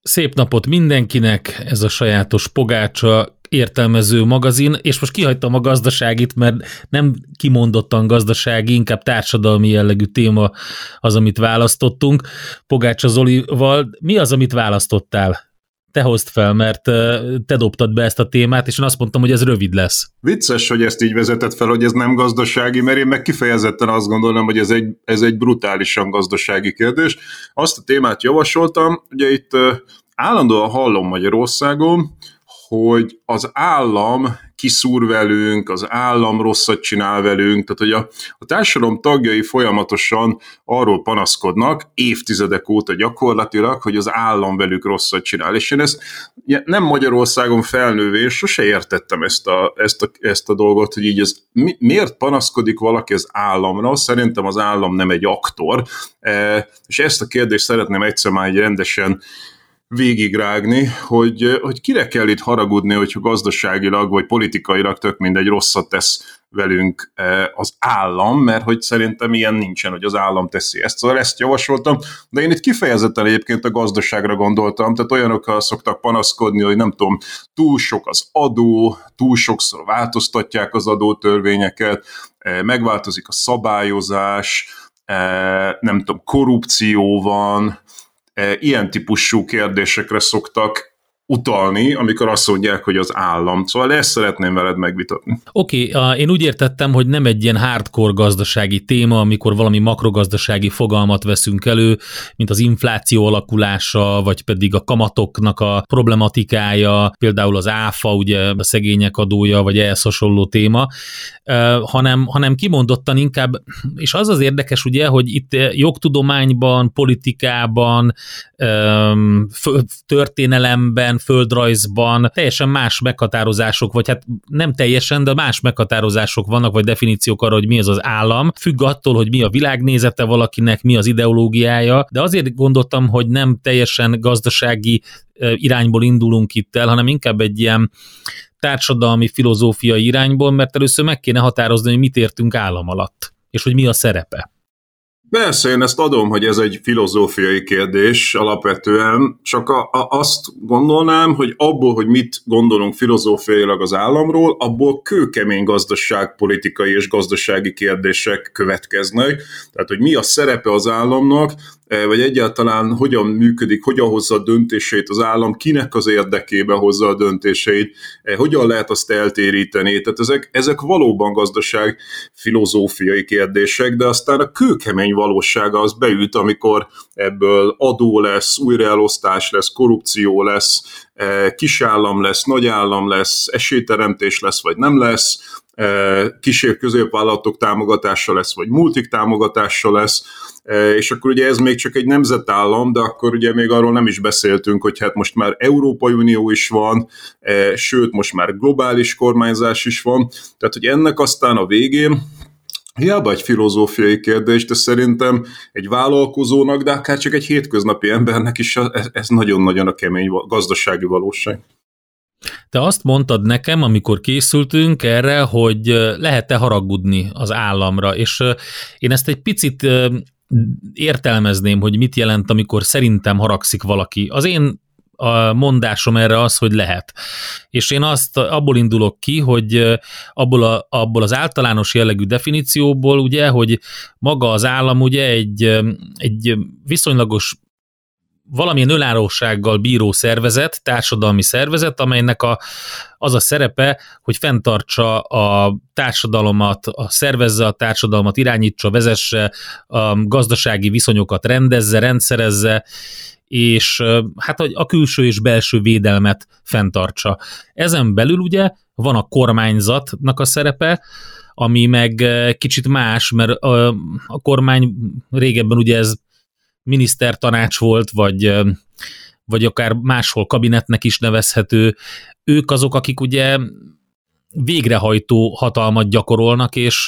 Szép napot mindenkinek, ez a sajátos Pogácsa értelmező magazin, és most kihagytam a gazdaságit, mert nem kimondottan gazdasági, inkább társadalmi jellegű téma az, amit választottunk. Pogácsa Zolival, mi az, amit választottál? Te hozd fel, mert te dobtad be ezt a témát, és én azt mondtam, hogy ez rövid lesz. Vicces, hogy ezt így vezetett fel, hogy ez nem gazdasági, mert én meg kifejezetten azt gondolom, hogy ez egy brutálisan gazdasági kérdés. Azt a témát javasoltam, ugye itt állandóan hallom Magyarországon, hogy az állam kiszúr velünk, az állam rosszat csinál velünk, tehát hogy a társadalom tagjai folyamatosan arról panaszkodnak, évtizedek óta gyakorlatilag, hogy az állam velük rosszat csinál. És én ezt nem Magyarországon felnőve, és sose értettem ezt a dolgot, hogy így miért panaszkodik valaki az államra, szerintem az állam nem egy aktor, és ezt a kérdést szeretném egyszer már egy rendesen végigrágni, hogy kire kell itt haragudni, hogyha gazdaságilag vagy politikailag tök mindegy rosszat tesz velünk az állam, mert hogy szerintem ilyen nincsen, hogy az állam teszi ezt. Szóval ezt javasoltam, de én itt kifejezetten egyébként a gazdaságra gondoltam, tehát olyanokkal szoktak panaszkodni, hogy nem tudom, túl sok az adó, túl sokszor változtatják az adótörvényeket, megváltozik a szabályozás, nem tudom, korrupció van, ilyen típusú kérdésekre szoktak utalni, amikor azt mondják, hogy az állam. Szóval ezt szeretném veled megvitatni. Oké, én úgy értettem, hogy nem egy ilyen hardcore gazdasági téma, amikor valami makrogazdasági fogalmat veszünk elő, mint az infláció alakulása, vagy pedig a kamatoknak a problematikája, például az ÁFA, ugye a szegények adója, vagy ehhez hasonló téma, hanem kimondottan inkább, és az érdekes ugye, hogy itt jogtudományban, politikában, történelemben, földrajzban teljesen más meghatározások, vagy hát nem teljesen, de más meghatározások vannak, vagy definíciók arra, hogy mi az az állam. Függ attól, hogy mi a világnézete valakinek, mi az ideológiája, de azért gondoltam, hogy nem teljesen gazdasági irányból indulunk itt el, hanem inkább egy ilyen társadalmi, filozófiai irányból, mert először meg kéne határozni, hogy mit értünk állam alatt, és hogy mi a szerepe. Persze, én ezt adom, hogy ez egy filozófiai kérdés alapvetően, csak azt gondolnám, hogy abból, hogy mit gondolunk filozófiailag az államról, abból kőkemény gazdaságpolitikai és gazdasági kérdések következnek. Tehát, hogy mi a szerepe az államnak, vagy egyáltalán hogyan működik, hogyan hozza a döntéseit az állam, kinek az érdekébe hozza a döntéseit, hogyan lehet azt eltéríteni. Tehát ezek valóban gazdaság filozófiai kérdések, de aztán a kőkemény valósága az beüt, amikor ebből adó lesz, újraelosztás lesz, korrupció lesz, kisállam lesz, nagyállam lesz, esélyteremtés lesz, vagy nem lesz, kis-középvállalatok támogatása lesz, vagy multik támogatása lesz, és akkor ugye ez még csak egy nemzetállam, de akkor ugye még arról nem is beszéltünk, hogy hát most már Európai Unió is van, sőt most már globális kormányzás is van, tehát hogy ennek aztán a végén hiába egy filozófiai kérdés, de szerintem egy vállalkozónak, de akár csak egy hétköznapi embernek is ez nagyon-nagyon a kemény gazdasági valóság. Te azt mondtad nekem, amikor készültünk erre, hogy lehet-e haragudni az államra, és én ezt egy picit értelmezném, hogy mit jelent, amikor szerintem haragszik valaki. Az én mondásom erre az, hogy lehet. És én abból indulok ki, hogy abból az általános jellegű definícióból, ugye, hogy maga az állam ugye egy viszonylagos valamilyen önállósággal bíró szervezet, társadalmi szervezet, amelynek az a szerepe, hogy fenntartsa a társadalmat, szervezze a társadalmat, irányítsa, vezesse, a gazdasági viszonyokat rendezze, rendszerezze, és hát a külső és belső védelmet fenntartsa. Ezen belül ugye van a kormányzatnak a szerepe, ami meg kicsit más, mert a kormány régebben ugye ez minisztertanács volt, vagy akár máshol kabinetnek is nevezhető. Ők azok, akik ugye végrehajtó hatalmat gyakorolnak, és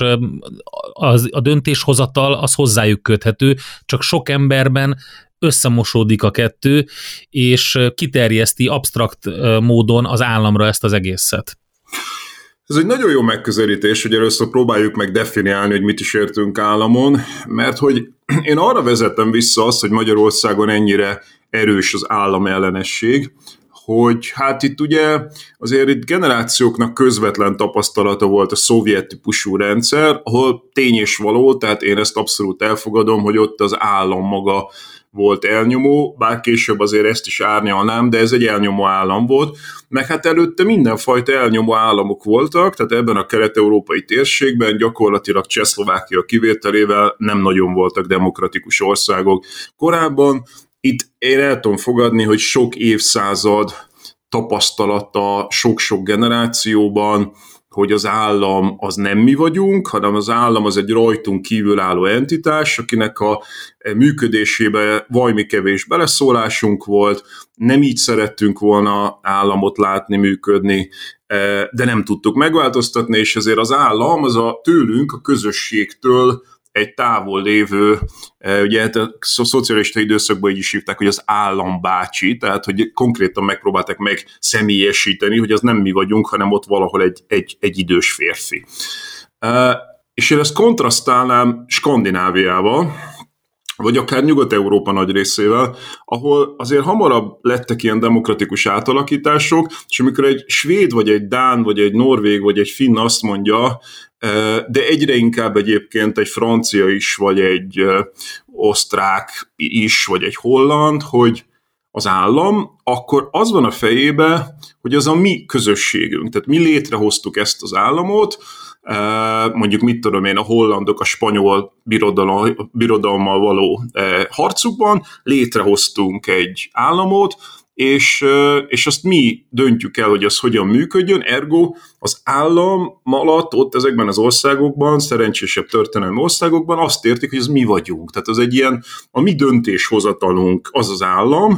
a döntéshozatal az hozzájuk köthető, csak sok emberben összemosódik a kettő, és kiterjeszti absztrakt módon az államra ezt az egészet. Ez egy nagyon jó megközelítés, hogy először próbáljuk meg definiálni, hogy mit is értünk államon, mert hogy én arra vezetem vissza azt, hogy Magyarországon ennyire erős az államellenesség, hogy hát itt ugye azért itt generációknak közvetlen tapasztalata volt a szovjet típusú rendszer, ahol tény és való, tehát én ezt abszolút elfogadom, hogy ott az állam maga volt elnyomó, bár később azért ezt is árnyalnám, de ez egy elnyomó állam volt, meg hát előtte mindenfajta elnyomó államok voltak, tehát ebben a kelet-európai térségben gyakorlatilag Csehszlovákia kivételével nem nagyon voltak demokratikus országok. Korábban itt én el tudom fogadni, hogy sok évszázad tapasztalata, sok-sok generációban, hogy az állam az nem mi vagyunk, hanem az állam az egy rajtunk kívülálló entitás, akinek a működésébe vajmi kevés beleszólásunk volt, nem így szerettünk volna államot látni, működni, de nem tudtuk megváltoztatni, és ezért az állam az a tőlünk, a közösségtől egy távol lévő, ugye a szocialista időszakban így is hívták, hogy az állambácsi, tehát hogy konkrétan megpróbálták megszemélyesíteni, hogy az nem mi vagyunk, hanem ott valahol egy idős férfi. És én ezt kontrasztálnám Skandináviával, vagy akár Nyugat-Európa nagy részével, ahol azért hamarabb lettek ilyen demokratikus átalakítások, és amikor egy svéd, vagy egy dán, vagy egy norvég, vagy egy finn azt mondja, de egyre inkább egyébként egy francia is, vagy egy osztrák is, vagy egy holland, hogy az állam, akkor az van a fejébe, hogy az a mi közösségünk. Tehát mi létrehoztuk ezt az államot, mondjuk mit tudom én, a hollandok a spanyol birodalommal való harcukban létrehoztunk egy államot, és azt mi döntjük el, hogy az hogyan működjön, ergo az állam alatt ott ezekben az országokban, szerencsésebb történelmi országokban azt értik, hogy ez mi vagyunk. Tehát az egy ilyen, a mi döntéshozatalunk az az állam,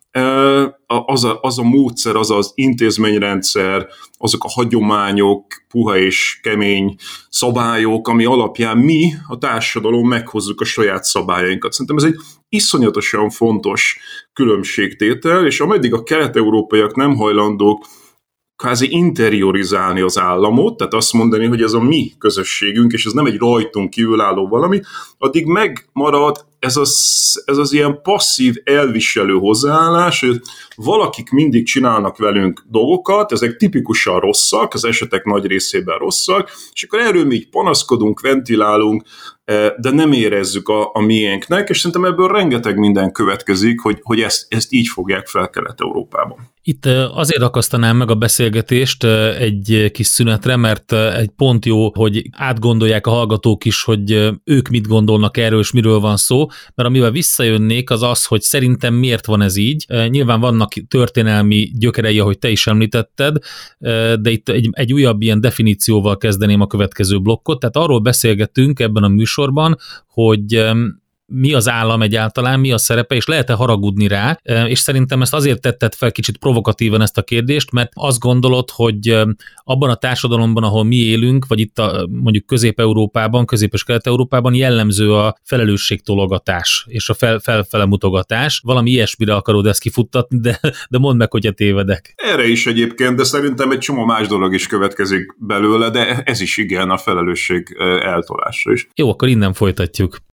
az a módszer, az az intézményrendszer, azok a hagyományok, puha és kemény szabályok, ami alapján mi, a társadalom meghozzuk a saját szabályainkat. Szerintem ez egy iszonyatosan fontos különbségtétel, és ameddig a kelet-európaiak nem hajlandók kvázi interiorizálni az államot, tehát azt mondani, hogy ez a mi közösségünk, és ez nem egy rajtunk kívülálló valami, addig megmarad ez az ilyen passzív, elviselő hozzáállás, hogy valakik mindig csinálnak velünk dolgokat, ezek tipikusan rosszak, az esetek nagy részében rosszak, és akkor erről mi így panaszkodunk, ventilálunk, de nem érezzük a miénknek, és szerintem ebből rengeteg minden következik, hogy ezt így fogják fel Kelet-Európában. Itt azért akasztanám meg a beszélgetést egy kis szünetre, mert egy pont jó, hogy átgondolják a hallgatók is, hogy ők mit gondolnak erről, és miről van szó, mert amivel visszajönnék az az, hogy szerintem miért van ez így. Nyilván vannak történelmi gyökerei, ahogy te is említetted, de itt egy újabb ilyen definícióval kezdeném a következő blokkot, tehát arról beszélgetünk ebben a műsorban, hogy mi az állam egyáltalán, mi a szerepe, és lehet-e haragudni rá, és szerintem ezt azért tetted fel kicsit provokatívan ezt a kérdést, mert azt gondolod, hogy abban a társadalomban, ahol mi élünk, vagy itt mondjuk Közép-Európában, Közép- és Kelet-Európában jellemző a felelősségtologatás, és a felfele mutogatás. Valami ilyesmire akarod ezt kifuttatni, de mondd meg, hogyha tévedek. Erre is egyébként, de szerintem egy csomó más dolog is következik belőle, de ez is igen a felelősség eltolása is. Jó, akkor innen folytatjuk.